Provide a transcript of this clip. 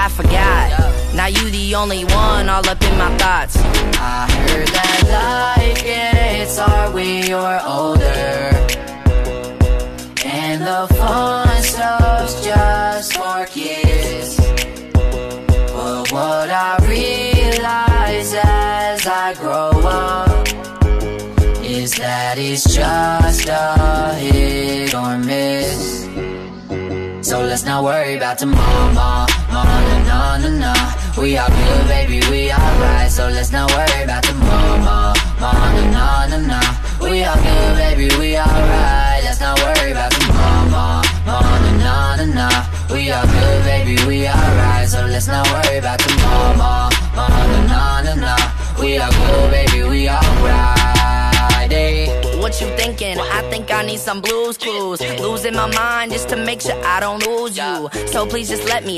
I forgot. Now you the only one all up in my thoughts. I heard that life gets hard when you're older, and the fun stuff's just for kids. But what I realize as I grow up is that it's just a hit or miss. So let's not worry about tomorrow, nah. We all good, baby, we alright. So let's not worry about tomorrow, nah. We all good, baby, we alright. Let's not worry about tomorrow, nah. We all good, baby, we alright. So let's not worry about tomorrow, nah. We all good, baby, we alright. What you thinking? I think I need some Blue's Clues. Losing my mind just to make sure I don't lose you. So please just let me